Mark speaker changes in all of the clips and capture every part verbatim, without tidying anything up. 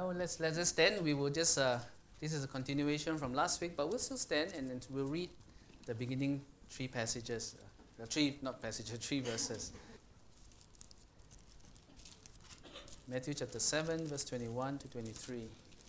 Speaker 1: now let's let's just stand. We will just uh, this is a continuation from last week, but we'll still stand and, and we'll read the beginning three passages, uh, three not passages, three verses. Matthew chapter seven, verse twenty-one to twenty-three.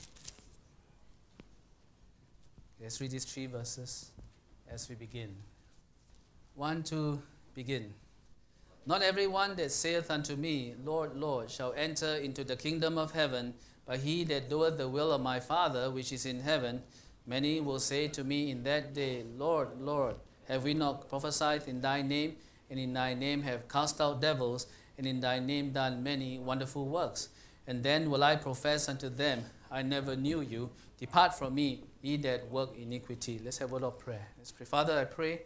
Speaker 1: Let's read these three verses as we begin. One, two, begin. Not everyone that saith unto me, Lord, Lord, shall enter into the kingdom of heaven, but he that doeth the will of my Father which is in heaven. Many will say to me in that day, Lord, Lord, have we not prophesied in thy name, and in thy name have cast out devils, and in thy name done many wonderful works? And then will I profess unto them, I never knew you. Depart from me, ye that work iniquity. Let's have a word of prayer. Let's pray. Father, I pray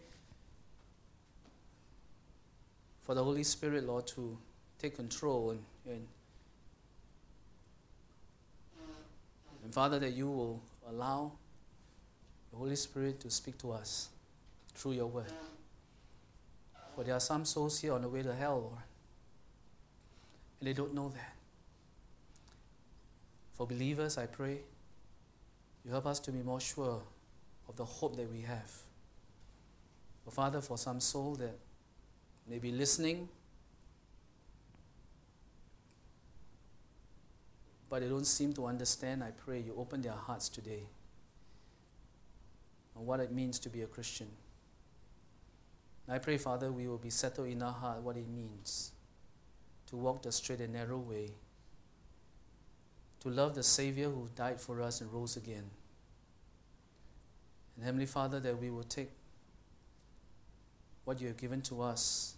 Speaker 1: for the Holy Spirit, Lord, to take control. And, and, and Father, that you will allow the Holy Spirit to speak to us through your word. For there are some souls here on the way to hell, Lord, and they don't know that. For believers, I pray, you help us to be more sure of the hope that we have. But Father, for some soul that may be listening, but they don't seem to understand, I pray you open their hearts today on what it means to be a Christian. And I pray, Father, we will be settled in our heart what it means to walk the straight and narrow way, to love the Savior who died for us and rose again. And Heavenly Father, that we will take what you have given to us.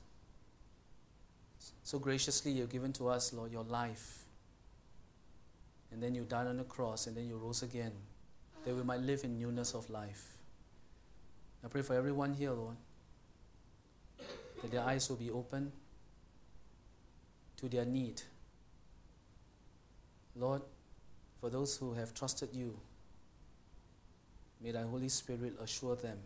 Speaker 1: So graciously you have given to us, Lord, your life. And then you died on the cross, and then you rose again, that we might live in newness of life. I pray for everyone here, Lord, that their eyes will be open to their need. Lord, for those who have trusted you, may thy Holy Spirit assure them.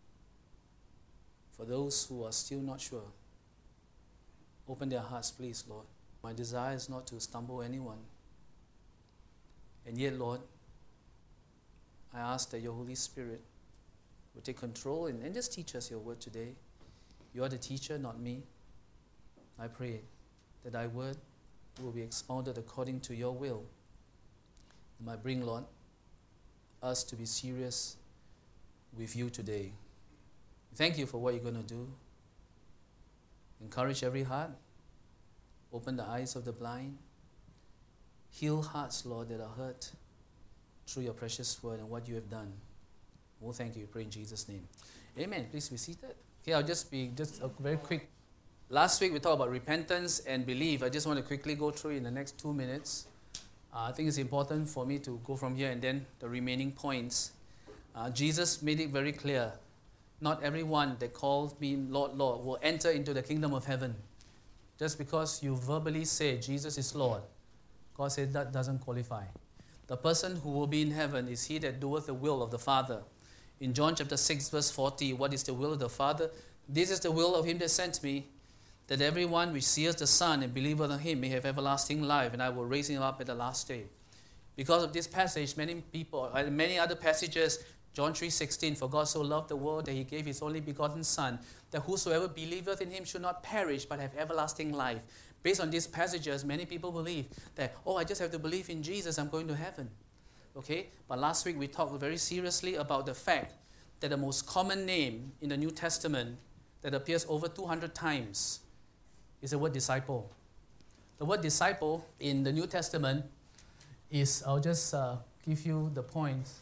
Speaker 1: For those who are still not sure, open their hearts, please, Lord. My desire is not to stumble anyone. And yet, Lord, I ask that your Holy Spirit will take control and, and just teach us your word today. You are the teacher, not me. I pray that thy word will be expounded according to your will. And might bring, Lord, us to be serious with you today. Thank you for what you're going to do. Encourage every heart. Open the eyes of the blind. Heal hearts, Lord, that are hurt through your precious word and what you have done. Oh, thank you. We pray in Jesus' name. Amen. Please be seated. Okay, I'll just be just a very quick. Last week we talked about repentance and belief. I just want to quickly go through in the next two minutes. Uh, I think it's important for me to go from here and then the remaining points. Uh, Jesus made it very clear. Not everyone that calls me Lord, Lord will enter into the kingdom of heaven. Just because you verbally say Jesus is Lord, God said that doesn't qualify. The person who will be in heaven is he that doeth the will of the Father. In John chapter six, verse forty, what is the will of the Father? This is the will of him that sent me, that everyone which seeth the Son and believeth on him may have everlasting life, and I will raise him up at the last day. Because of this passage, many people, and many other passages, John three sixteen, for God so loved the world that he gave his only begotten Son, that whosoever believeth in him should not perish but have everlasting life. Based on these passages, many people believe that, oh, I just have to believe in Jesus, I'm going to heaven. Okay? But last week we talked very seriously about the fact that the most common name in the New Testament that appears over two hundred times is the word disciple. The word disciple in the New Testament is, I'll just uh, give you the points.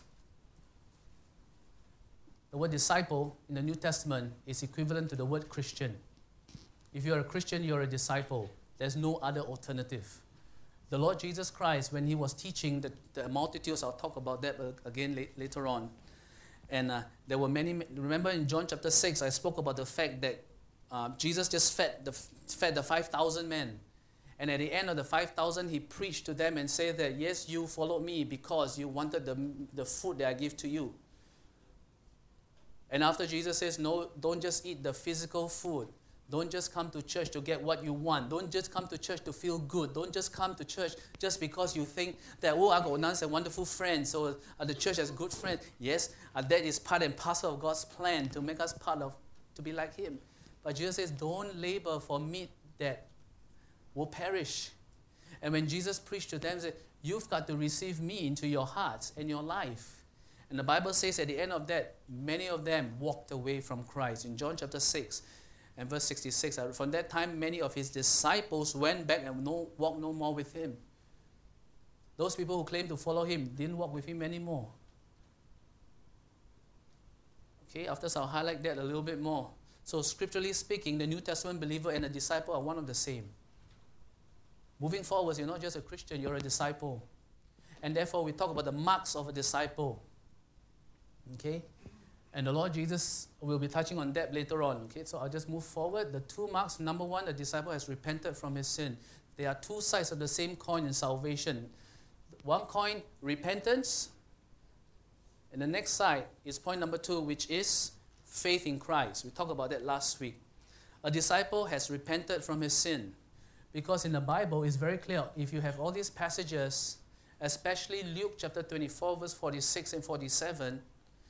Speaker 1: The word disciple in the New Testament is equivalent to the word Christian. If you're a Christian, you're a disciple. There's no other alternative. The Lord Jesus Christ, when he was teaching the, the multitudes, I'll talk about that again la- later on. And uh, there were many, remember in John chapter six, I spoke about the fact that uh, Jesus just fed the, fed the five thousand men. And at the end of the five thousand, he preached to them and said that, yes, you followed me because you wanted the, the food that I give to you. And after Jesus says, no, don't just eat the physical food, Don't just come to church to get what you want. Don't just come to church to feel good. Don't just come to church just because you think that, oh, I've got nice and wonderful friends, so uh, the church has good friends. Yes, uh, that is part and parcel of God's plan to make us part of, to be like Him. But Jesus says, don't labor for meat that will perish. And when Jesus preached to them, He said, you've got to receive me into your hearts and your life. And the Bible says at the end of that, many of them walked away from Christ. In John chapter six and verse sixty-six, from that time, many of His disciples went back and no, walked no more with Him. Those people who claimed to follow Him didn't walk with Him anymore. Okay, after this, I'll highlight that a little bit more. So scripturally speaking, the New Testament believer and a disciple are one of the same. Moving forward, you're not just a Christian, you're a disciple. And therefore, we talk about the marks of a disciple. Okay? And the Lord Jesus will be touching on that later on. Okay? So I'll just move forward. The two marks, number one, the disciple has repented from his sin. There are two sides of the same coin in salvation. One coin, repentance. And the next side is point number two, which is faith in Christ. We talked about that last week. A disciple has repented from his sin. Because in the Bible, it's very clear. If you have all these passages, especially Luke chapter twenty-four, verse forty-six and forty-seven,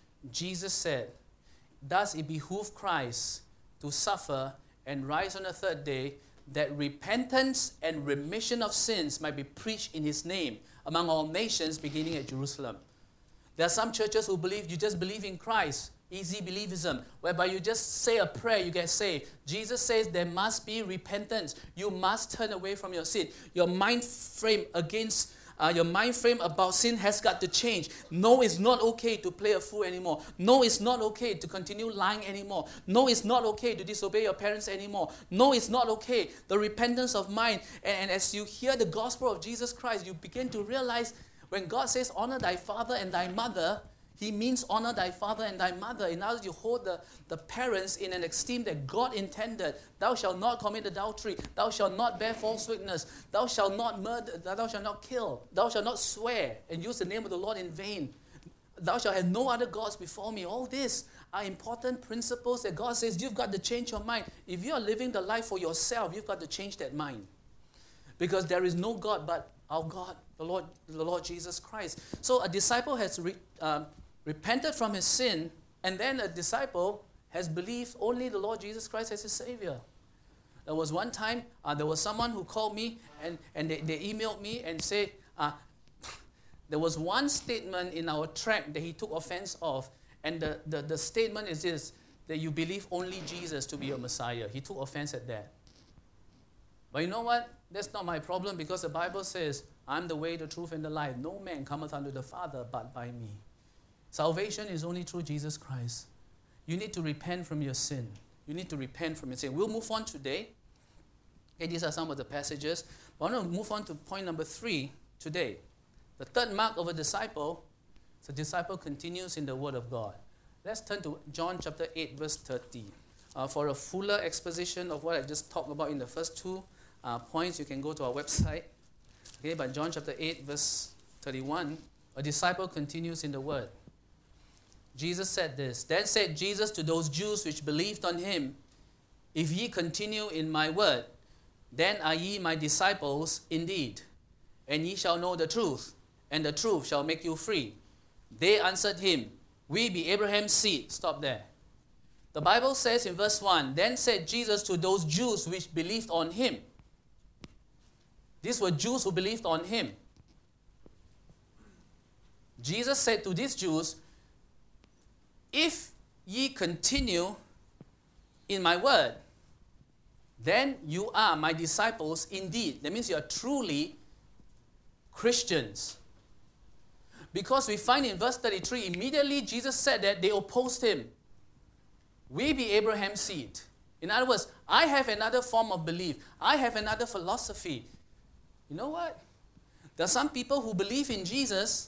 Speaker 1: Jesus said, thus it behooved Christ to suffer and rise on the third day, that repentance and remission of sins might be preached in His name among all nations, beginning at Jerusalem. There are some churches who believe you just believe in Christ, easy believism, whereby you just say a prayer, you get saved. Jesus says there must be repentance. You must turn away from your sin. Your mind frame against Uh, your mind frame about sin has got to change. No, it's not okay to play a fool anymore. No, it's not okay to continue lying anymore. No, it's not okay to disobey your parents anymore. No, it's not okay. The repentance of mind. And, and as you hear the gospel of Jesus Christ, you begin to realize when God says, honor thy father and thy mother, He means honor thy father and thy mother. In other words, you hold the, the parents in an esteem that God intended. Thou shalt not commit adultery. Thou shalt not bear false witness. Thou shalt not murder. Thou shalt not kill. Thou shalt not swear and use the name of the Lord in vain. Thou shalt have no other gods before me. All these are important principles that God says you've got to change your mind. If you are living the life for yourself, you've got to change that mind. Because there is no God but our God, the Lord, the Lord Jesus Christ. So a disciple has re, uh, repented from his sin, and then a disciple has believed only the Lord Jesus Christ as his Savior. There was one time, uh, there was someone who called me, and, and they, they emailed me and said, uh, there was one statement in our tract that he took offense of, and the, the, the statement is this, that you believe only Jesus to be your Messiah. He took offense at that. But you know what? That's not my problem, because the Bible says, I'm the way, the truth, and the life. No man cometh unto the Father but by me. Salvation is only through Jesus Christ. You need to repent from your sin. You need to repent from your sin. We'll move on today. Okay, these are some of the passages. But I want to move on to point number three today. The third mark of a disciple, the disciple continues in the Word of God. Let's turn to John chapter eight, verse thirty. Uh, for a fuller exposition of what I just talked about in the first two uh, points, you can go to our website. Okay, but John chapter eight, verse thirty-one, a disciple continues in the Word. Jesus said this, then said Jesus to those Jews which believed on him, if ye continue in my word, then are ye my disciples indeed, and ye shall know the truth, and the truth shall make you free. They answered him, we be Abraham's seed. Stop there. The Bible says in verse one, then said Jesus to those Jews which believed on him. These were Jews who believed on him. Jesus said to these Jews, if ye continue in my word, then you are my disciples indeed. That means you are truly Christians. Because we find in verse thirty-three, immediately Jesus said that they opposed him. We be Abraham's seed. In other words, I have another form of belief. I have another philosophy. You know what? There are some people who believe in Jesus,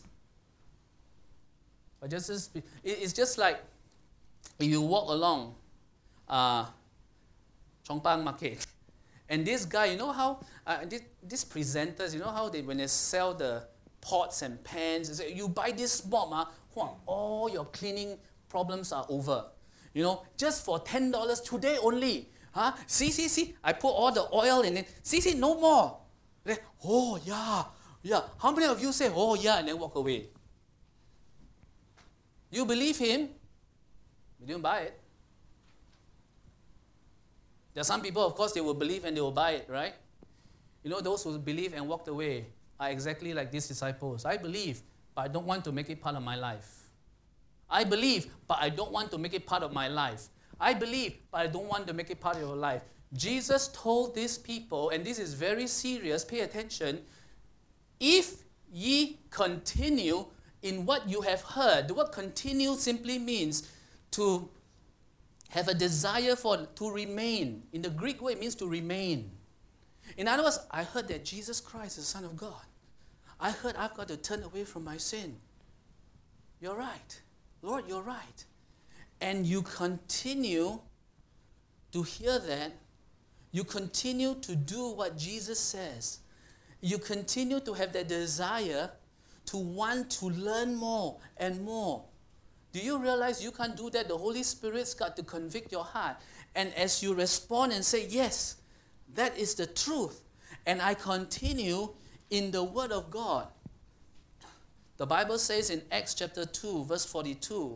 Speaker 1: but just it's just like if you walk along uh, Chongpang Market, and this guy, you know how uh, this, these presenters, you know how they when they sell the pots and pans, they say, you buy this mop, uh, all your cleaning problems are over. You know, just for ten dollars today only, Huh? See, see, see, I put all the oil in it. See, see, no more. Then, oh, yeah, yeah. How many of you say, oh, yeah, and then walk away? You believe him, you didn't buy it. There are some people, of course, they will believe and they will buy it, right? You know, those who believe and walked away are exactly like these disciples. I believe, but I don't want to make it part of my life. I believe, but I don't want to make it part of my life. I believe, but I don't want to make it part of your life. Jesus told these people, and this is very serious, pay attention, if ye continue in what you have heard. The word continue simply means to have a desire for, to remain. In the Greek word, it means to remain. In other words, I heard that Jesus Christ is the Son of God. I heard I've got to turn away from my sin. You're right. Lord, you're right. And you continue to hear that. You continue to do what Jesus says. You continue to have that desire to want to learn more and more. Do you realize you can't do that? The Holy Spirit's got to convict your heart. And as you respond and say, yes, that is the truth, and I continue in the Word of God. The Bible says in Acts chapter two, verse forty-two,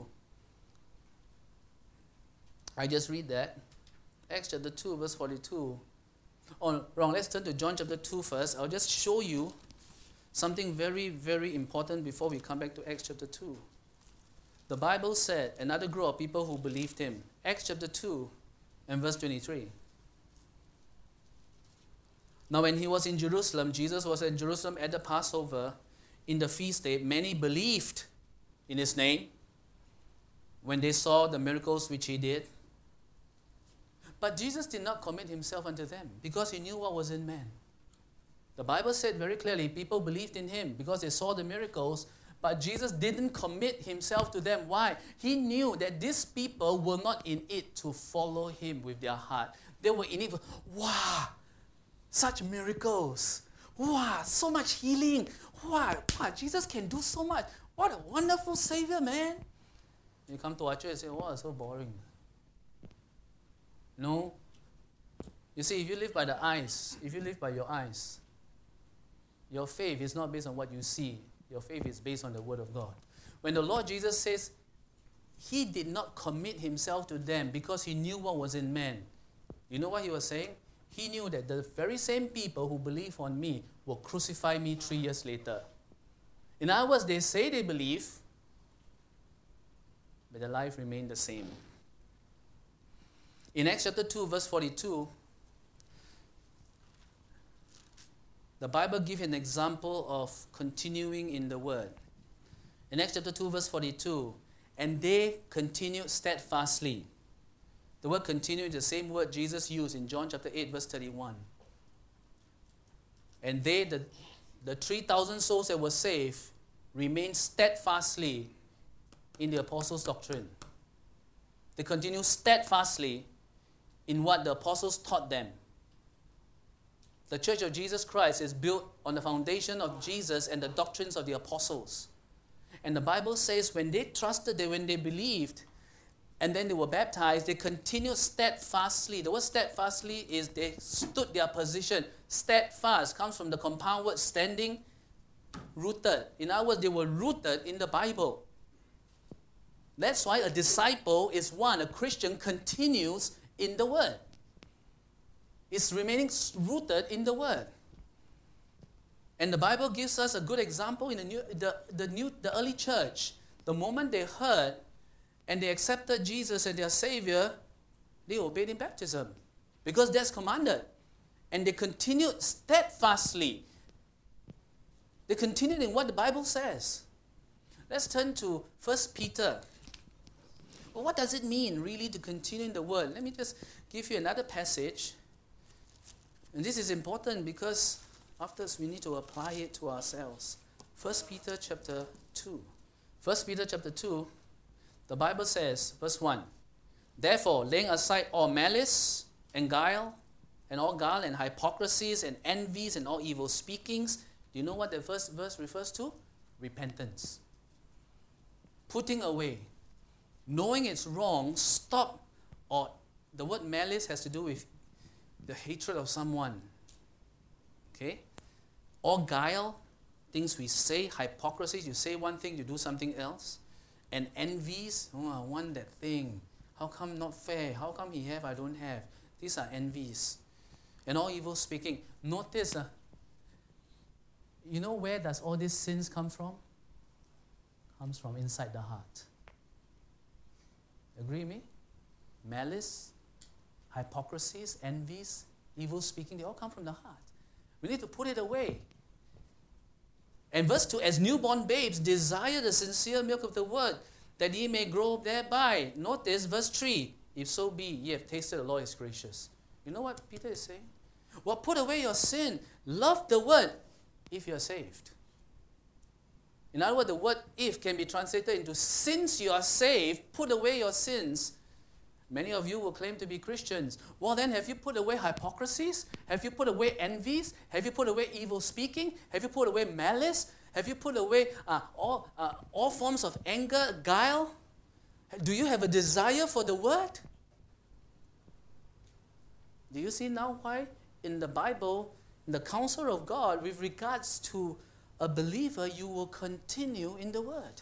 Speaker 1: I just read that. Acts chapter two, verse forty-two. Oh, wrong. Let's turn to John chapter two first. I'll just show you something very, very important before we come back to Acts chapter two. The Bible said another group of people who believed him. Acts chapter two and verse twenty-three. Now when he was in Jerusalem, Jesus was in Jerusalem at the Passover, in the feast day, many believed in his name when they saw the miracles which he did. But Jesus did not commit himself unto them because he knew what was in man. The Bible said very clearly, people believed in him because they saw the miracles, but Jesus didn't commit himself to them. Why? He knew that these people were not in it to follow him with their heart. They were in it for, wow, such miracles. Wow, so much healing. Wow, wow, Jesus can do so much. What a wonderful Savior, man. You come to our church and say, wow, so boring. No. You see, if you live by the eyes, if you live by your eyes, your faith is not based on what you see. Your faith is based on the Word of God. When the Lord Jesus says, he did not commit himself to them because he knew what was in man. You know what he was saying? He knew that the very same people who believe on me will crucify me three years later. In other words, they say they believe, but their life remained the same. In Acts chapter two, verse forty-two, the Bible gives an example of continuing in the Word. In Acts chapter two, verse forty-two, and they continued steadfastly. The word continue is the same word Jesus used in John chapter eight, verse thirty-one. And they, the, the three thousand souls that were saved, remained steadfastly in the apostles' doctrine. They continued steadfastly in what the apostles taught them. The Church of Jesus Christ is built on the foundation of Jesus and the doctrines of the apostles. And the Bible says when they trusted, they, when they believed, and then they were baptized, they continued steadfastly. The word steadfastly is they stood their position. Steadfast comes from the compound word standing, rooted. In other words, they were rooted in the Bible. That's why a disciple is one. A Christian continues in the Word. It's remaining rooted in the Word. And the Bible gives us a good example in the new, the, the new, the early church. The moment they heard and they accepted Jesus as their Savior, they obeyed in baptism because that's commanded. And they continued steadfastly. They continued in what the Bible says. Let's turn to First Peter. Well, what does it mean really to continue in the Word? Let me just give you another passage. And this is important because after this we need to apply it to ourselves. First Peter chapter two. First Peter chapter two, the Bible says, verse one, therefore, laying aside all malice and guile, and all guile and hypocrisies and envies and all evil speakings. Do you know what the first verse refers to? Repentance. Putting away. Knowing it's wrong, stop or The word malice has to do with the hatred of someone. Okay? Or guile, things we say, hypocrisy, you say one thing, you do something else. And envies, oh, I want that thing. How come not fair? How come he have, I don't have? These are envies. And all evil speaking. Notice, uh, you know where does all these sins come from? Comes from inside the heart. Agree with me? Malice, hypocrisies, envies, evil speaking, they all come from the heart. We need to put it away. And verse two, as newborn babes, desire the sincere milk of the word, that ye may grow thereby. Notice verse three, if so be, ye have tasted the Lord is gracious. You know what Peter is saying? Well, put away your sin. Love the word if you are saved. In other words, the word if can be translated into since you are saved, put away your sins. Many of you will claim to be Christians. Well, then, have you put away hypocrisies? Have you put away envies? Have you put away evil speaking? Have you put away malice? Have you put away uh, all, uh, all forms of anger, guile? Do you have a desire for the word? Do you see now why in the Bible, in the counsel of God, with regards to a believer, you will continue in the word?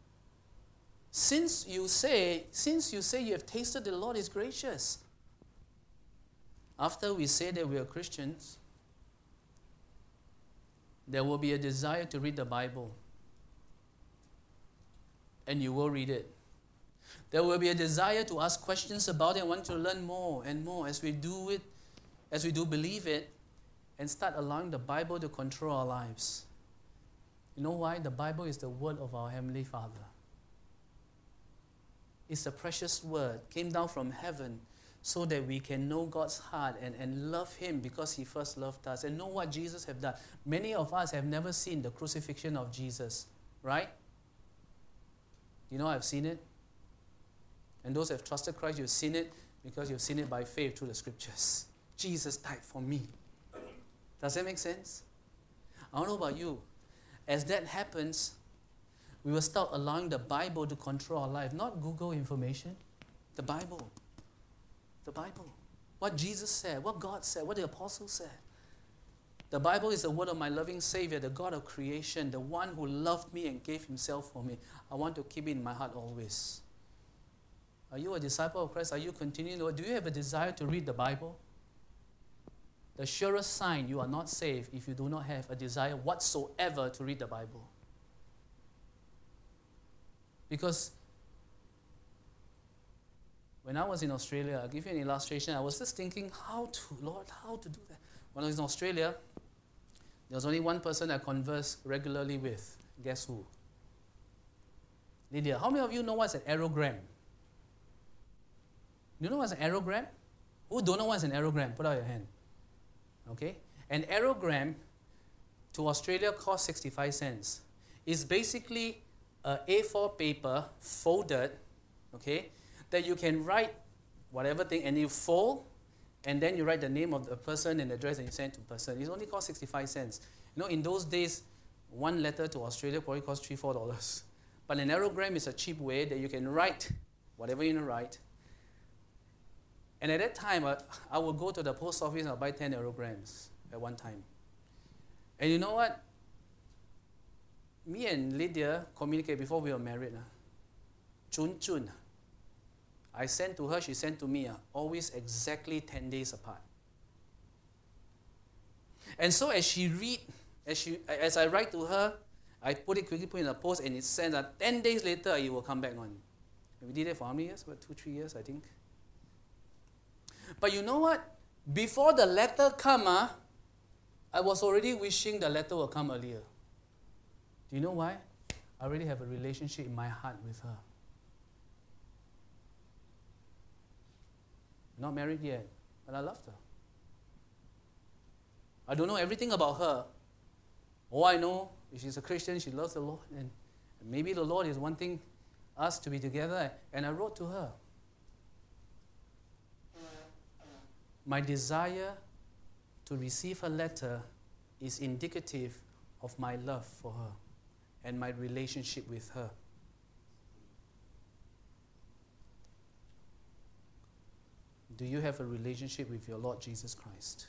Speaker 1: Since you say, since you say you have tasted the Lord is gracious, after we say that we are Christians, there will be a desire to read the Bible. And you will read it. There will be a desire to ask questions about it and want to learn more and more as we do it, as we do believe it, and start allowing the Bible to control our lives. You know why? The Bible is the word of our Heavenly Father. It's a precious word, came down from heaven so that we can know God's heart and, and love Him because He first loved us and know what Jesus have done. Many of us have never seen the crucifixion of Jesus, right? You know I've seen it. And those who have trusted Christ, you've seen it because you've seen it by faith through the scriptures. Jesus died for me. Does that make sense? I don't know about you. As that happens, we will start allowing the Bible to control our life. Not Google information. The Bible. The Bible. What Jesus said, what God said, what the apostles said. The Bible is the word of my loving Savior, the God of creation, the one who loved me and gave Himself for me. I want to keep it in my heart always. Are you a disciple of Christ? Are you continuing? Do you have a desire to read the Bible? The surest sign you are not saved if you do not have a desire whatsoever to read the Bible. Because when I was in Australia, I'll give you an illustration. I was just thinking, how to, Lord, how to do that? When I was in Australia, there was only one person I conversed regularly with. Guess who? Lydia. How many of you know what's an aerogram? You know what's an aerogram? Who don't know what's an aerogram? Put out your hand. Okay? An aerogram to Australia costs sixty-five cents. It's basically a A four paper folded, okay, that you can write whatever thing and you fold and then you write the name of the person and the address and you send to the person. It only costs sixty-five cents. You know, in those days, one letter to Australia probably cost three, four dollars. But an aerogram is a cheap way that you can write whatever you want to write. And at that time, I, I would go to the post office and I'll buy ten aerograms at one time. And you know what? Me and Lydia communicated before we were married. Uh, Chun Chun. I sent to her, she sent to me, uh, always exactly ten days apart. And so as she read, as she, as I write to her, I put it quickly, put it in a post, and it sends. Uh, ten days later, it will come back on. And we did it for how many years? About two, three years, I think. But you know what? Before the letter come, uh, I was already wishing the letter will come earlier. Do you know why? I already have a relationship in my heart with her. Not married yet, but I loved her. I don't know everything about her. All I know is she's a Christian, she loves the Lord, and maybe the Lord is wanting us to be together. And I wrote to her. My desire to receive her letter is indicative of my love for her and my relationship with her. do you have a relationship with your Lord Jesus Christ?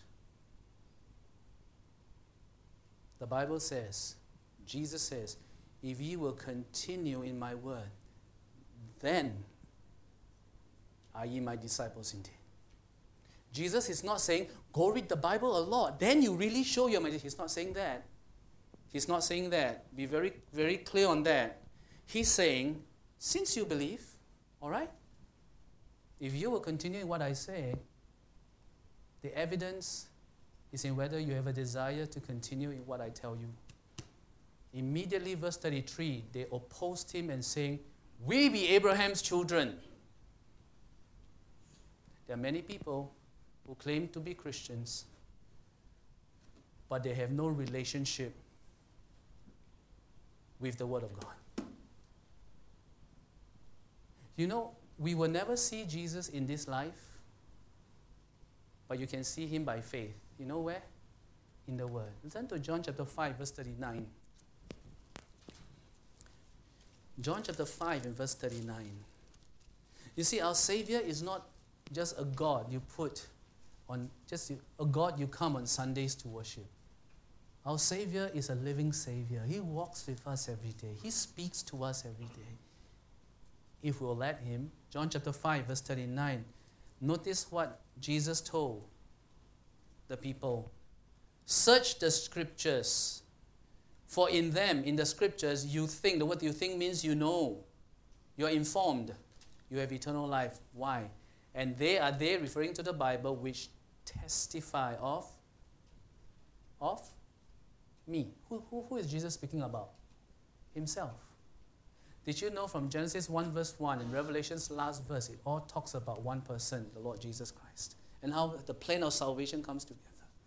Speaker 1: The Bible says, Jesus says, if ye will continue in my word, then are ye my disciples indeed. Jesus is not saying, go read the Bible a lot, then you really show your maturity. He's not saying that. He's not saying that. Be very, very clear on that. He's saying, since you believe, all right, if you will continue in what I say, the evidence is in whether you have a desire to continue in what I tell you. Immediately, verse thirty-three, they opposed him and saying, we be Abraham's children. There are many people who claim to be Christians, but they have no relationship with the Word of God. You know, we will never see Jesus in this life, but you can see him by faith. You know where? In the Word. Listen to John chapter five, verse thirty-nine. John chapter five and verse thirty-nine. You see, our Savior is not just a God you put on, just a God you come on Sundays to worship. Our Savior is a living Savior. He walks with us every day. He speaks to us every day. If we'll let him. John chapter five, verse thirty-nine. Notice what Jesus told the people. Search the scriptures, for in them, in the scriptures, you think. The word you think means you know. You're informed. You have eternal life. Why? And they are they referring to the Bible, which testify of, of me. Who, who, who is Jesus speaking about? Himself. Did you know from Genesis one verse one and Revelation's last verse, it all talks about one person, the Lord Jesus Christ, and how the plan of salvation comes together.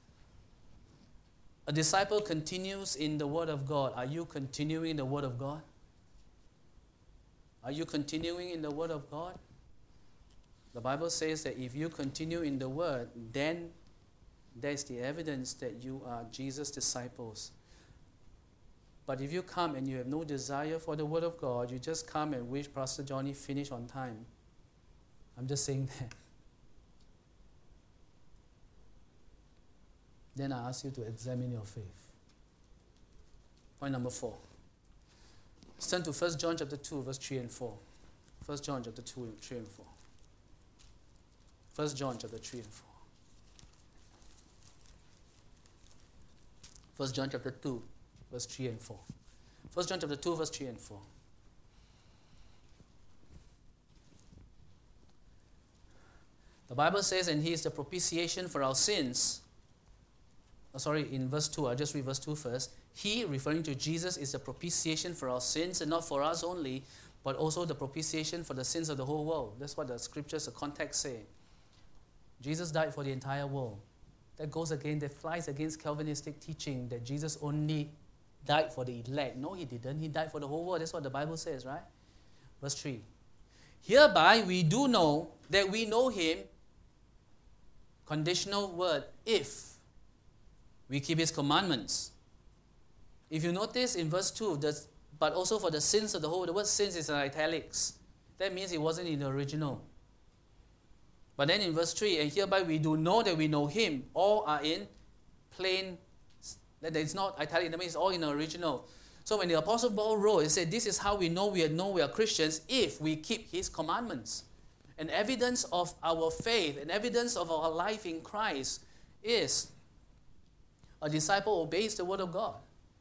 Speaker 1: A disciple continues in the Word of God. Are you continuing in the Word of God? Are you continuing in the Word of God? The Bible says that if you continue in the Word, then there's the evidence that you are Jesus' disciples. But if you come and you have no desire for the Word of God, you just come and wish Pastor Johnny finish on time. I'm just saying that. Then I ask you to examine your faith. Point number four. Let's turn to First John chapter two, verse three and four. First John chapter two, three and four. First John chapter three and four. First John chapter two, verse three and four. First John chapter two, verse three and four. The Bible says, and he is the propitiation for our sins. Oh, sorry, in verse two, I'll just read verse two first. He, referring to Jesus, is the propitiation for our sins, and not for us only, but also the propitiation for the sins of the whole world. That's what the scriptures, the context say. Jesus died for the entire world. That goes again, that flies against Calvinistic teaching that Jesus only died for the elect. No, he didn't. He died for the whole world. That's what the Bible says, right? Verse three. Hereby we do know that we know him, conditional word, if we keep his commandments. If you notice in verse two, that's, but also for the sins of the whole, the word sins is in italics. That means it wasn't in the original. But then in verse three, and hereby we do know that we know him, all are in plain, that it's not italic, that means it's all in the original. So when the Apostle Paul wrote, he said, this is how we know we know we are Christians, if we keep his commandments. And evidence of our faith, and evidence of our life in Christ is a disciple obeys the Word of God.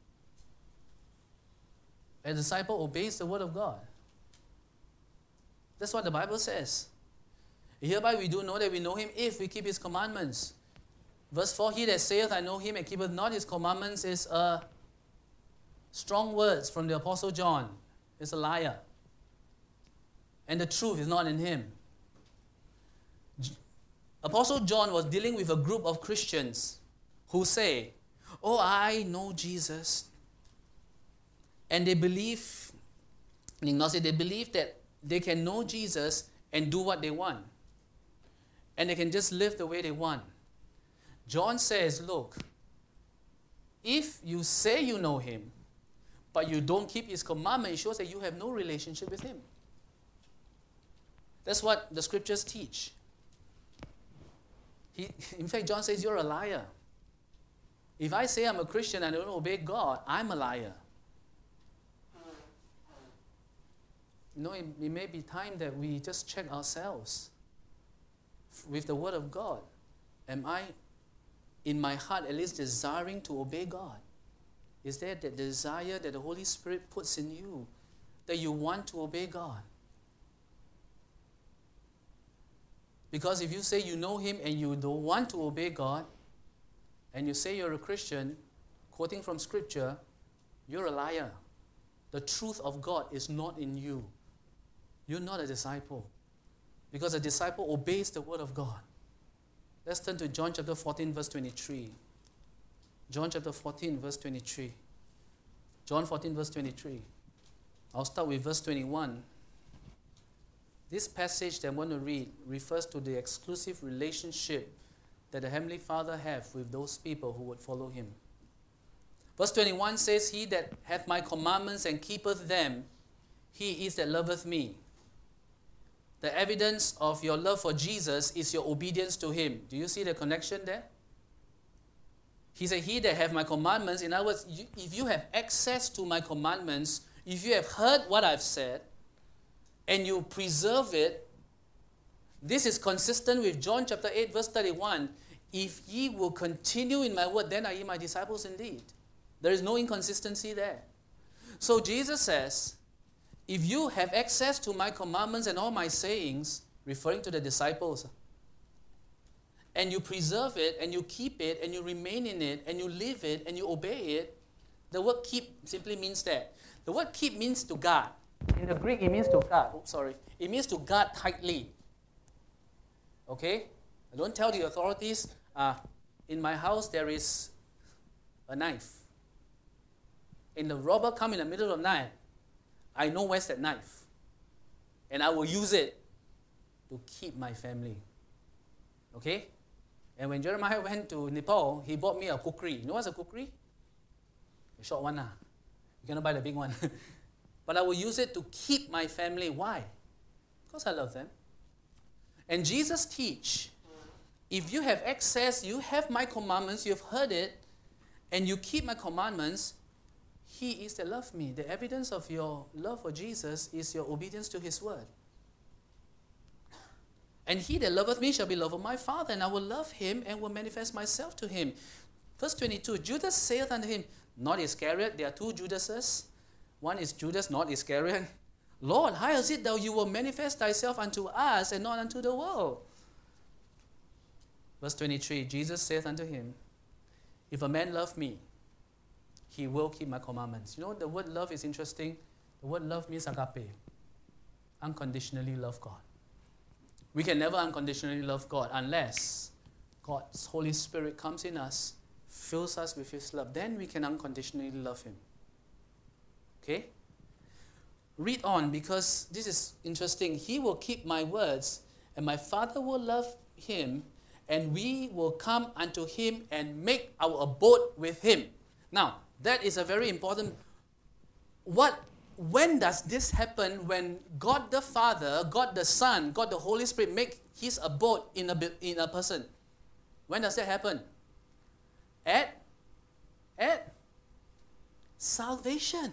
Speaker 1: A disciple obeys the Word of God. That's what the Bible says. Hereby we do know that we know him if we keep his commandments. Verse four, he that saith, I know him, and keepeth not his commandments, is a strong words from the Apostle John. Is a liar. And the truth is not in him. Apostle John was dealing with a group of Christians who say, oh, I know Jesus. And they believe, they believe that they can know Jesus and do what they want. And they can just live the way they want. John says, look, if you say you know him, but you don't keep his commandment, it shows that you have no relationship with him. That's what the scriptures teach. He, in fact, John says, you're a liar. If I say I'm a Christian and I don't obey God, I'm a liar. You know, it, it may be time that we just check ourselves with the Word of God. Am I, in my heart, at least desiring to obey God? Is there that desire that the Holy Spirit puts in you, that you want to obey God? Because if you say you know Him and you don't want to obey God, and you say you're a Christian, quoting from Scripture, you're a liar. The truth of God is not in you. You're not a disciple. Because a disciple obeys the Word of God. Let's turn to John chapter fourteen, verse twenty-three. John chapter fourteen, verse twenty-three. John fourteen, verse twenty-three. I'll start with verse twenty-one. This passage that I'm going to read refers to the exclusive relationship that the Heavenly Father hath with those people who would follow Him. Verse twenty-one says, He that hath my commandments and keepeth them, he is that loveth me. The evidence of your love for Jesus is your obedience to Him. Do you see the connection there? He said, He that hath my commandments, in other words, you, if you have access to my commandments, if you have heard what I've said, and you preserve it, this is consistent with John chapter eight, verse thirty-one. If ye will continue in my word, then are ye my disciples indeed. There is no inconsistency there. So Jesus says, if you have access to my commandments and all my sayings, referring to the disciples, and you preserve it, and you keep it, and you remain in it, and you live it, and you obey it, the word keep simply means that. The word keep means to guard. In the Greek, it means to guard. Oh, sorry. It means to guard tightly. Okay? I don't tell the authorities, uh, in my house there is a knife. And the robber come in the middle of the night, I know where's that knife. And I will use it to keep my family. Okay? And when Jeremiah went to Nepal, he bought me a kukri. You know what's a kukri? A short one. Lah. You cannot buy the big one. But I will use it to keep my family. Why? Because I love them. And Jesus teach, if you have access, you have my commandments, you've heard it, and you keep my commandments, He is that love me. The evidence of your love for Jesus is your obedience to His word. And he that loveth me shall be loved of my Father, and I will love him and will manifest myself to him. Verse twenty-two, Judas saith unto him, not Iscariot, there are two Judases. One is Judas, not Iscariot. Lord, how is it that you will manifest thyself unto us and not unto the world? Verse twenty-three, Jesus saith unto him, if a man love me, he will keep my commandments. You know, the word love is interesting. The word love means agape. Unconditionally love God. We can never unconditionally love God unless God's Holy Spirit comes in us, fills us with His love. Then we can unconditionally love Him. Okay? Read on, because this is interesting. He will keep my words, and my Father will love him, and we will come unto him and make our abode with him. Now, that is a very important. What, when does this happen? When God the Father, God the Son, God the Holy Spirit make His abode in a in a person? When does that happen? At at salvation.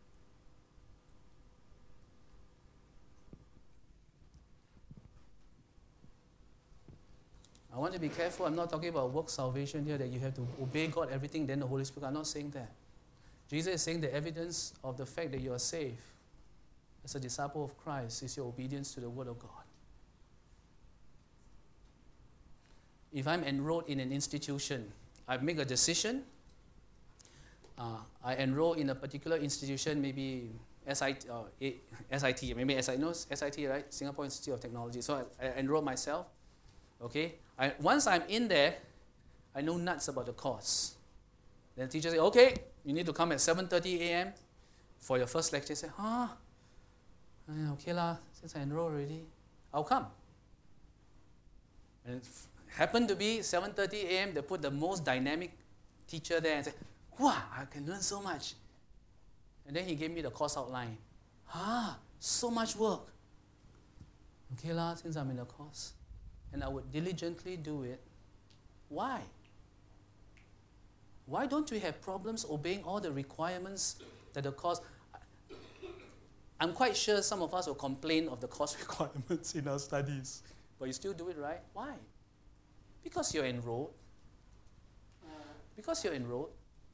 Speaker 1: I want to be careful. I'm not talking about work salvation here, that you have to obey God, everything, then the Holy Spirit. I'm not saying that. Jesus is saying the evidence of the fact that you are saved as a disciple of Christ is your obedience to the Word of God. If I'm enrolled in an institution, I make a decision. Uh, I enroll in a particular institution, maybe S I T, uh, S I T, maybe S I T, no, S I T, right? Singapore Institute of Technology. So I, I enroll myself. Okay, I, once I'm in there, I know nuts about the course. Then the teacher says, okay, you need to come at seven thirty a.m. for your first lecture. I say, huh? Okay lah, since I enrolled already, I'll come. And it f- happened to be seven thirty a.m. They put the most dynamic teacher there and say, wow, I can learn so much. And then he gave me the course outline. Ah, so much work. Okay lah, since I'm in the course. And I would diligently do it Why? Why don't we have problems obeying all the requirements that the course... I'm quite sure some of us will complain of the course requirements in our studies. But you still do it, right? Why? Because you're enrolled. Because you're enrolled.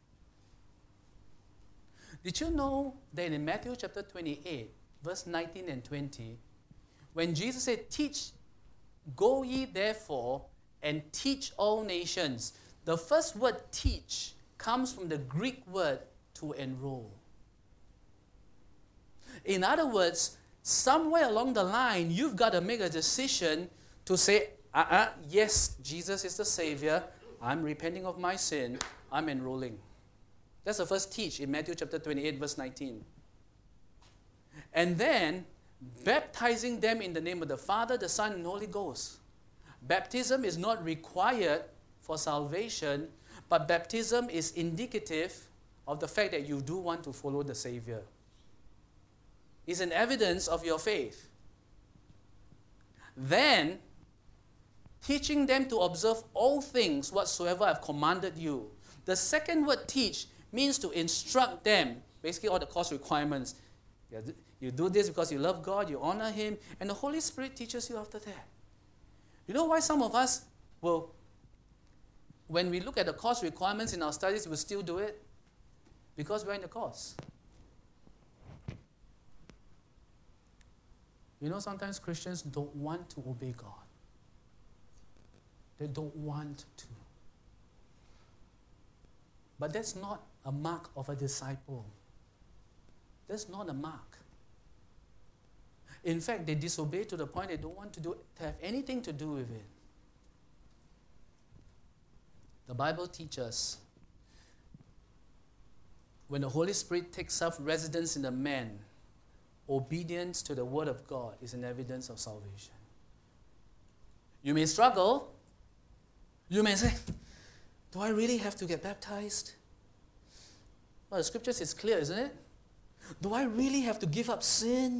Speaker 1: Did you know that in Matthew chapter twenty-eight, verse nineteen and twenty, when Jesus said, teach, go ye therefore and teach all nations, the first word teach comes from the Greek word to enroll. In other words, somewhere along the line, you've got to make a decision to say, uh-uh, yes, Jesus is the Savior. I'm repenting of my sin. I'm enrolling. That's the first teach in Matthew chapter twenty-eight, verse nineteen. And then, baptizing them in the name of the Father, the Son, and the Holy Ghost. Baptism is not required for salvation, but baptism is indicative of the fact that you do want to follow the Savior. It's an evidence of your faith. Then, teaching them to observe all things whatsoever I've commanded you. The second word teach means to instruct them, basically all the course requirements. You do this because you love God, you honor Him, and the Holy Spirit teaches you after that. You know why some of us will, when we look at the course requirements in our studies, we'll still do it? Because we're in the course. You know, sometimes Christians don't want to obey God. They don't want to. But that's not a mark of a disciple. That's not a mark. In fact, they disobey to the point they don't want to, do, to have anything to do with it. The Bible teaches us when the Holy Spirit takes up residence in a man, obedience to the Word of God is an evidence of salvation. You may struggle. You may say, do I really have to get baptized? Well, the scriptures is clear, isn't it? Do I really have to give up sin?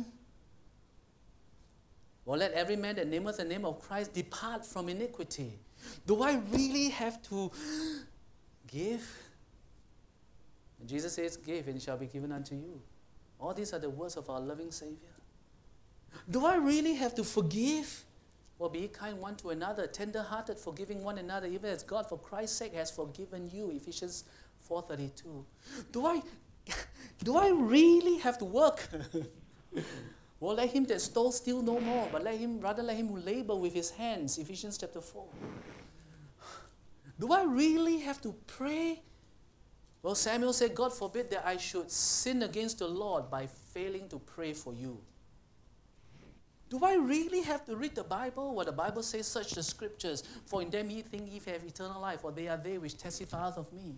Speaker 1: Well, let every man that nameth the name of Christ depart from iniquity. Do I really have to give? And Jesus says, give and it shall be given unto you. All these are the words of our loving Savior. Do I really have to forgive? Well, be kind one to another, tender-hearted, forgiving one another, even as God, for Christ's sake, has forgiven you. Ephesians four thirty-two. Do I, do I really have to work? Well, let him that stole steal no more, but let him rather let him labor with his hands. Ephesians chapter four. Do I really have to pray? Well, Samuel said, God forbid that I should sin against the Lord by failing to pray for you. Do I really have to read the Bible? Well, the Bible says, search the scriptures, for in them ye think ye have eternal life, for they are they which testify of me.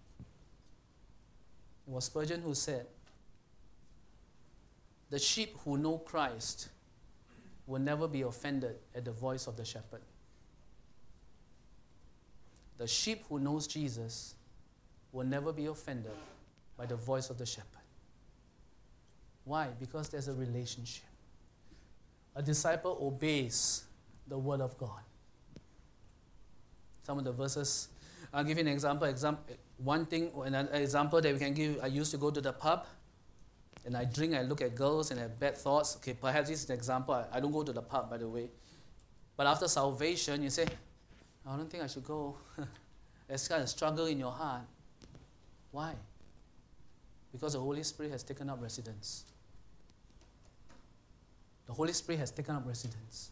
Speaker 1: It was Spurgeon who said, the sheep who know Christ will never be offended at the voice of the shepherd. The sheep who knows Jesus will never be offended by the voice of the shepherd. Why? Because there's a relationship. A disciple obeys the word of God. Some of the verses, I'll give you an example. Exam- one thing, an example that we can give, I used to go to the pub, and I drink, I look at girls and have bad thoughts. Okay, perhaps this is an example. I, I don't go to the pub, by the way. But after salvation, you say, I don't think I should go. There's kind of struggle in your heart. Why? Because the Holy Spirit has taken up residence. The Holy Spirit has taken up residence.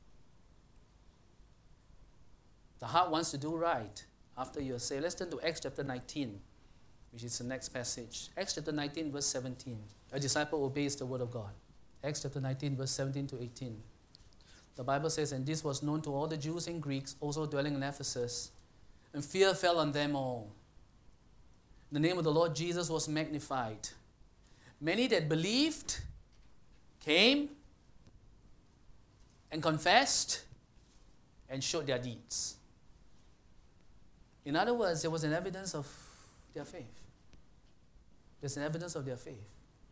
Speaker 1: The heart wants to do right after you are saved. Let's turn to Acts chapter nineteen, which is the next passage. Acts chapter nineteen, verse seventeen. A disciple obeys the word of God. Acts chapter nineteen, verse seventeen to eighteen. The Bible says, and this was known to all the Jews and Greeks also dwelling in Ephesus, and fear fell on them all. The name of the Lord Jesus was magnified. Many that believed came and confessed and showed their deeds. In other words, there was an evidence of their faith. There's an evidence of their faith.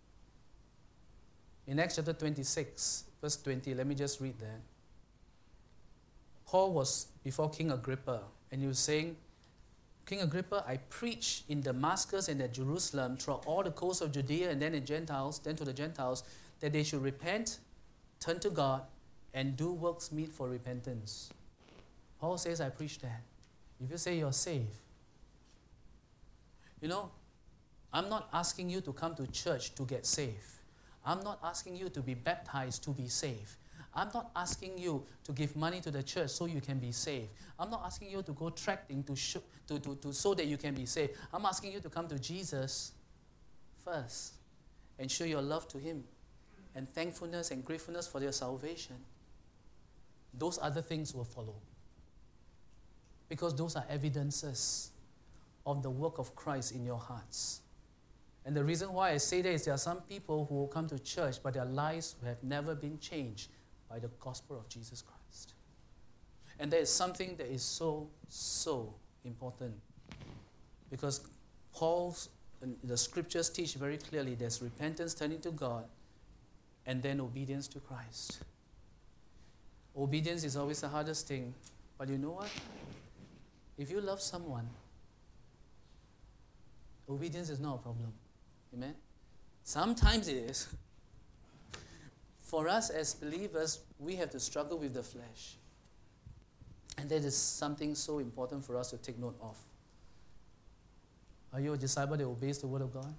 Speaker 1: In Acts chapter twenty-six, verse twenty, let me just read that. Paul was before King Agrippa. And he was saying, King Agrippa, I preach in Damascus and at Jerusalem, throughout all the coast of Judea and then in Gentiles, then to the Gentiles, that they should repent, turn to God, and do works meet for repentance. Paul says, I preach that. If you say you're saved, you know, I'm not asking you to come to church to get saved. I'm not asking you to be baptized to be saved. I'm not asking you to give money to the church so you can be saved. I'm not asking you to go tracting to, show, to, to, to so that you can be saved. I'm asking you to come to Jesus first and show your love to him and thankfulness and gratefulness for your salvation. Those other things will follow. Because those are evidences of the work of Christ in your hearts. And the reason why I say that is there are some people who will come to church, but their lives have never been changed by the gospel of Jesus Christ. And there is something that is so, so important. Because Paul's, the scriptures teach very clearly there's repentance, turning to God, and then obedience to Christ. Obedience is always the hardest thing. But you know what? If you love someone, obedience is not a problem. Amen? Sometimes it is. For us as believers, we have to struggle with the flesh. And that is something so important for us to take note of. Are you a disciple that obeys the word of God?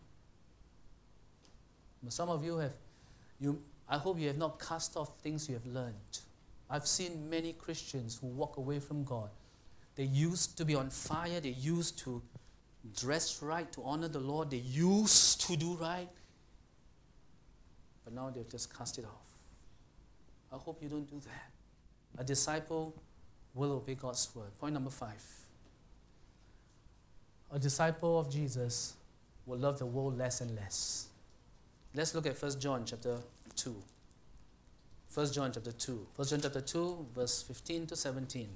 Speaker 1: Some of you have, you. I hope you have not cast off things you have learned. I've seen many Christians who walk away from God. They used to be on fire. They used to dress right, to honor the Lord. They used to do right. But now they've just cast it off. I hope you don't do that. A disciple will obey God's word. Point number five. A disciple of Jesus will love the world less and less. Let's look at First John chapter two. First John chapter two. First John chapter two, verse fifteen to seventeen.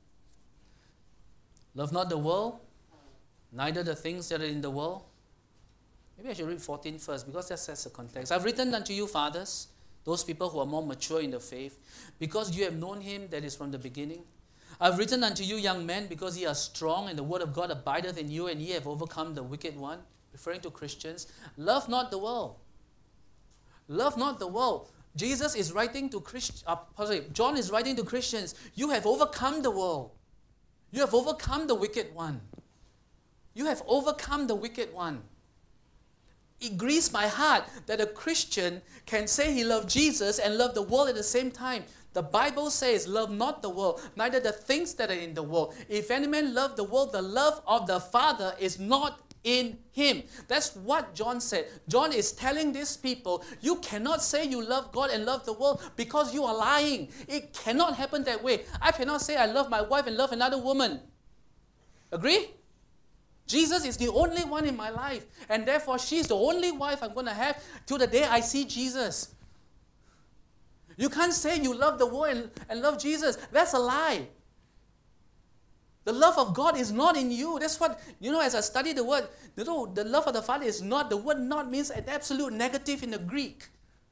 Speaker 1: Love not the world, neither the things that are in the world. Maybe I should read fourteen first, because that sets the context. I've written unto you, fathers, those people who are more mature in the faith, because you have known him that is from the beginning. I've written unto you, young men, because ye are strong, and the word of God abideth in you, and ye have overcome the wicked one. Referring to Christians. Love not the world. Love not the world. Jesus is writing to Christians. Uh, sorry, John is writing to Christians. You have overcome the world. You have overcome the wicked one. You have overcome the wicked one. It grieves my heart that a Christian can say he loves Jesus and love the world at the same time. The Bible says, love not the world, neither the things that are in the world. If any man love the world, the love of the Father is not in him. That's what John said. John is telling these people, you cannot say you love God and love the world because you are lying. It cannot happen that way. I cannot say I love my wife and love another woman. Agree? Jesus is the only one in my life, and therefore she's the only wife I'm going to have till the day I see Jesus. You can't say you love the world and, and love Jesus. That's a lie. The love of God is not in you. That's what, you know, as I study the word, you know, the love of the Father is not, the word not means an absolute negative in the Greek.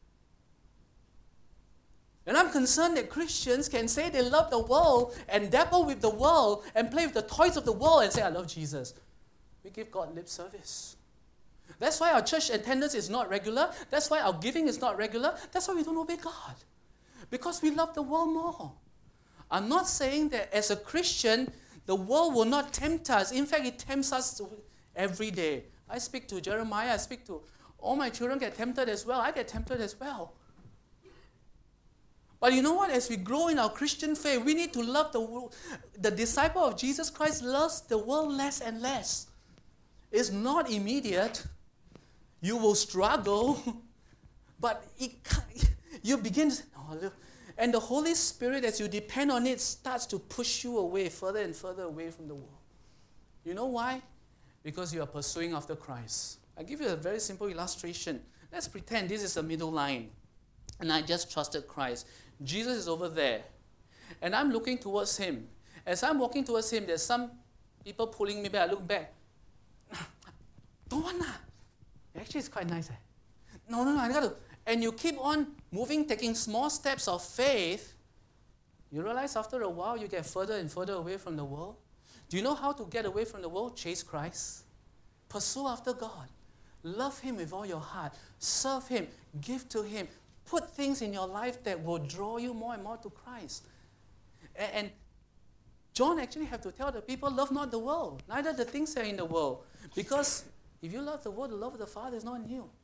Speaker 1: And I'm concerned that Christians can say they love the world and dabble with the world and play with the toys of the world and say, I love Jesus. We give God lip service. That's why our church attendance is not regular. That's why our giving is not regular. That's why we don't obey God. Because we love the world more. I'm not saying that as a Christian, the world will not tempt us. In fact, it tempts us every day. I speak to Jeremiah. I speak to all my children get tempted as well. I get tempted as well. But you know what? As we grow in our Christian faith, we need to love the world. The disciple of Jesus Christ loves the world less and less. It's not immediate. You will struggle. But it, you begin, oh, and the Holy Spirit, as you depend on it, starts to push you away, further and further away from the world. You know why? Because you are pursuing after Christ. I'll give you a very simple illustration. Let's pretend this is a middle line, and I just trusted Christ. Jesus is over there, and I'm looking towards him. As I'm walking towards him, there's some people pulling me back. I look back. Don't want lah. Actually, it's quite nice. Eh? No, no, no, I got to. And you keep on moving, taking small steps of faith. You realize after a while, you get further and further away from the world. Do you know how to get away from the world? Chase Christ. Pursue after God. Love Him with all your heart. Serve Him. Give to Him. Put things in your life that will draw you more and more to Christ. And, and John actually had to tell the people, love not the world, neither the things that are in the world. Because if you love the world, the love of the Father is not in you.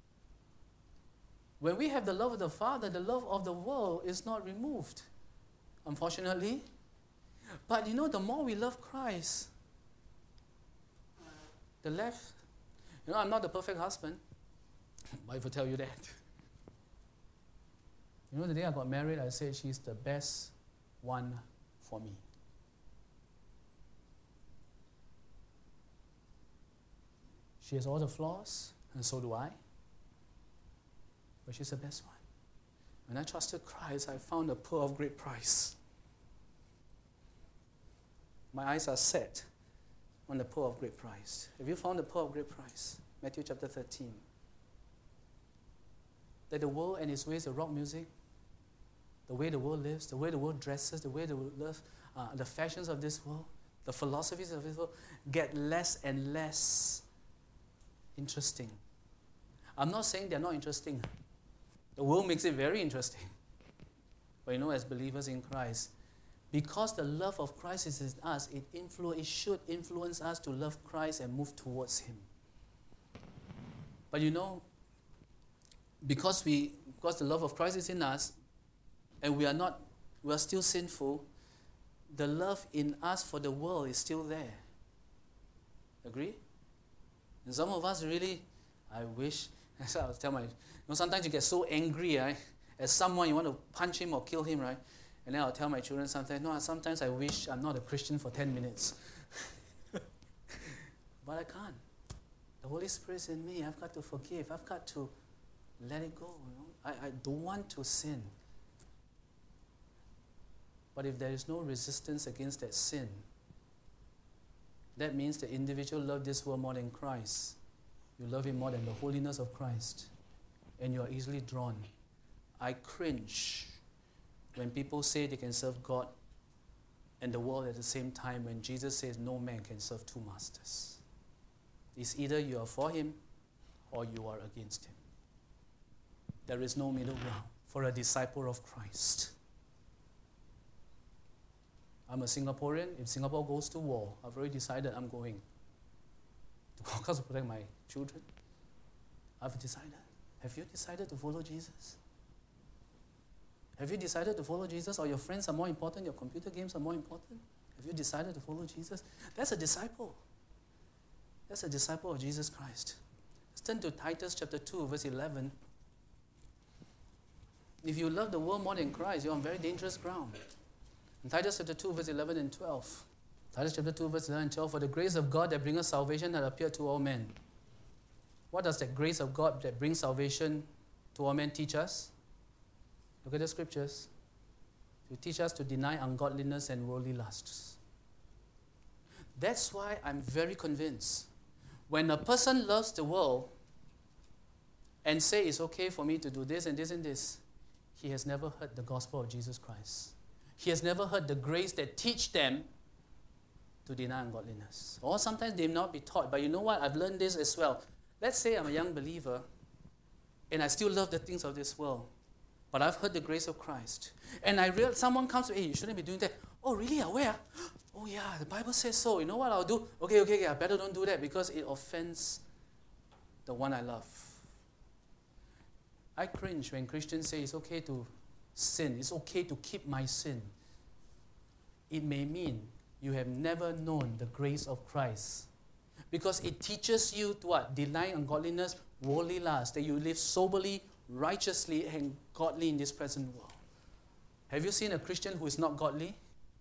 Speaker 1: When we have the love of the Father, the love of the world is not removed, unfortunately. But you know, the more we love Christ, the less, you know, I'm not the perfect husband. Why would I tell you that? You know, the day I got married, I said she's the best one for me. She has all the flaws, and so do I. But she's the best one. When I trusted Christ, I found a pearl of great price. My eyes are set on the pearl of great price. Have you found the pearl of great price? Matthew chapter thirteen. That the world and its ways, the rock music, the way the world lives, the way the world dresses, the way the world lives, uh, the fashions of this world, the philosophies of this world, get less and less interesting. I'm not saying they're not interesting. The world makes it very interesting. But you know, as believers in Christ, because the love of Christ is in us, it, influ- it should influence us to love Christ and move towards Him. But you know, because we, because the love of Christ is in us, and we are not, we are still sinful, the love in us for the world is still there. Agree? And some of us really, I wish, as I was telling my, you know, sometimes you get so angry, right? At someone, you want to punch him or kill him, right? And then I'll tell my children sometimes, no, sometimes I wish I'm not a Christian for ten minutes. But I can't. The Holy Spirit's in me. I've got to forgive. I've got to let it go. You know? I, I don't want to sin. But if there is no resistance against that sin, that means the individual loves this world more than Christ. You love Him more than the holiness of Christ. And you are easily drawn. I cringe when people say they can serve God and the world at the same time when Jesus says no man can serve two masters. It's either you are for Him or you are against Him. There is no middle ground for a disciple of Christ. I'm a Singaporean. If Singapore goes to war, I've already decided I'm going. Because to protect my children. I've decided. Have you decided to follow Jesus? Have you decided to follow Jesus, or your friends are more important, your computer games are more important? Have you decided to follow Jesus? That's a disciple. That's a disciple of Jesus Christ. Let's turn to Titus chapter two, verse eleven. If you love the world more than Christ, you're on very dangerous ground. In Titus chapter two, verse eleven and twelve. Titus chapter two, verse eleven and twelve. For the grace of God that bringeth salvation had appeared to all men. What does that grace of God that brings salvation to all men teach us? Look at the scriptures. To teach us to deny ungodliness and worldly lusts. That's why I'm very convinced. When a person loves the world and say it's okay for me to do this and this and this, he has never heard the gospel of Jesus Christ. He has never heard the grace that teach them to deny ungodliness. Or sometimes they may not be taught, but you know what? I've learned this as well. Let's say I'm a young believer and I still love the things of this world. But I've heard the grace of Christ. And I realize someone comes to me, hey, you shouldn't be doing that. Oh, really? Where? Oh, yeah, the Bible says so. You know what I'll do? Okay, okay, okay, I better don't do that because it offends the one I love. I cringe when Christians say it's okay to sin. It's okay to keep my sin. It may mean you have never known the grace of Christ. Because it teaches you to what? Deny ungodliness, worldly lust, that you live soberly, righteously, and godly in this present world. Have you seen a Christian who is not godly?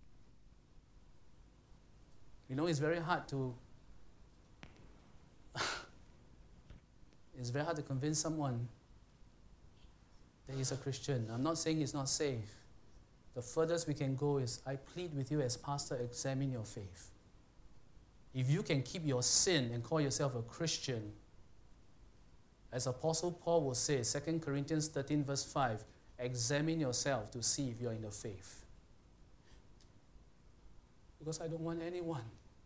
Speaker 1: You know, it's very hard to it's very hard to convince someone that he's a Christian. I'm not saying he's not safe. The furthest we can go is, I plead with you as pastor, examine your faith. If you can keep your sin and call yourself a Christian, as Apostle Paul will say, Second Corinthians thirteen verse five, examine yourself to see if you're in the faith. because I don't want anyone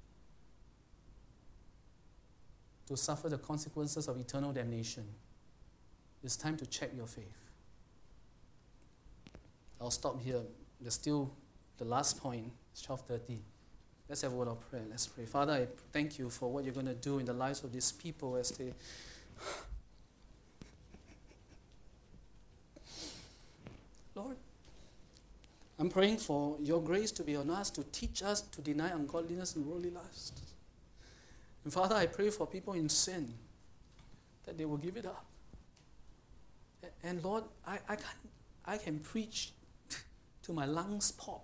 Speaker 1: to suffer the consequences of eternal damnation. It's time to check your faith. I'll stop here. There's still the last point. It's twelve thirty. Let's have a word of prayer. Let's pray. Father, I thank you for what you're going to do in the lives of these people as they... Lord, I'm praying for your grace to be on us, to teach us to deny ungodliness and worldly lust. And Father, I pray for people in sin that they will give it up. And Lord, I, I, can, I can preach to my lungs pop.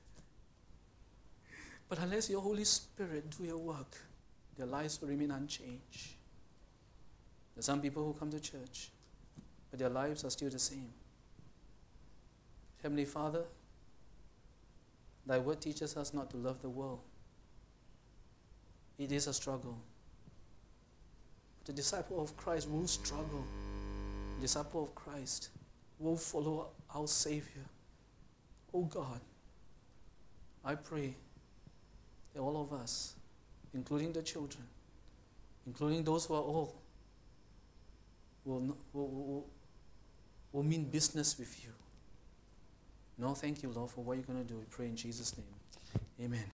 Speaker 1: But unless your Holy Spirit do your work, their lives will remain unchanged. There's some people who come to church, but their lives are still the same. Heavenly Father, thy word teaches us not to love the world. It is a struggle. The disciple of Christ will struggle. The disciple of Christ will follow our Savior. Oh God, I pray that all of us, including the children, including those who are old, will, will, will, will mean business with you. No, thank you, Lord, for what you're going to do. We pray in Jesus' name. Amen.